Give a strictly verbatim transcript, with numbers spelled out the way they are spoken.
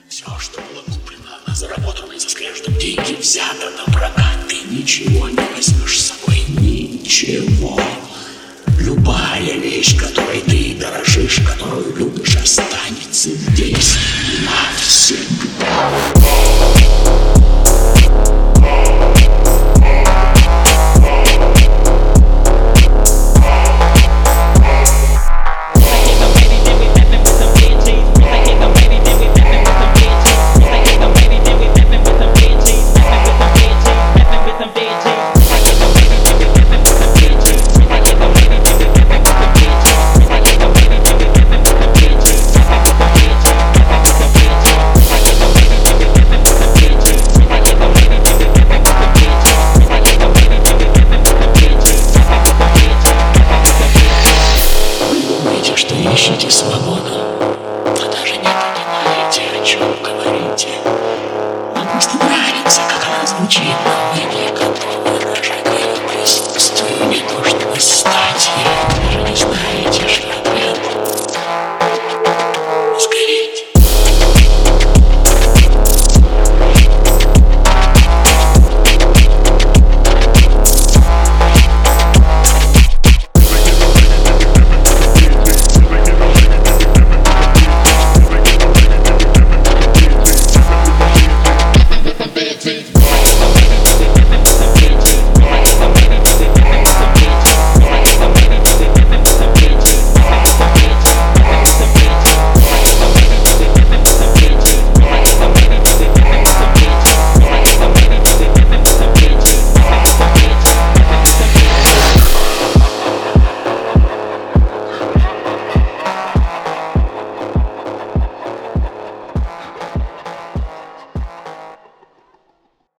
Все, что было куплено, заработано за скрежетом, деньги взято на прокат. Ты ничего не возьмешь с собой, ничего. Любая вещь, которой ты дорожишь, которую любишь, останется здесь.